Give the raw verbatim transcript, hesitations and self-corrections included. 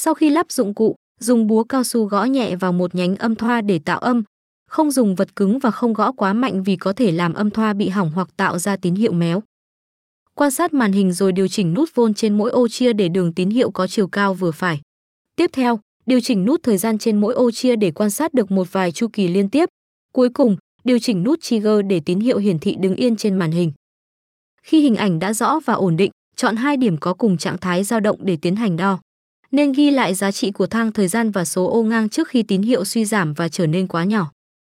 Sau khi lắp dụng cụ, dùng búa cao su gõ nhẹ vào một nhánh âm thoa để tạo âm. Không dùng vật cứng và không gõ quá mạnh vì có thể làm âm thoa bị hỏng hoặc tạo ra tín hiệu méo. Quan sát màn hình rồi điều chỉnh nút vôn trên mỗi ô chia để đường tín hiệu có chiều cao vừa phải. Tiếp theo, điều chỉnh nút thời gian trên mỗi ô chia để quan sát được một vài chu kỳ liên tiếp. Cuối cùng, điều chỉnh nút trigger để tín hiệu hiển thị đứng yên trên màn hình. Khi hình ảnh đã rõ và ổn định, chọn hai điểm có cùng trạng thái dao động để tiến hành đo. Nên ghi lại giá trị của thang thời gian và số ô ngang trước khi tín hiệu suy giảm và trở nên quá nhỏ.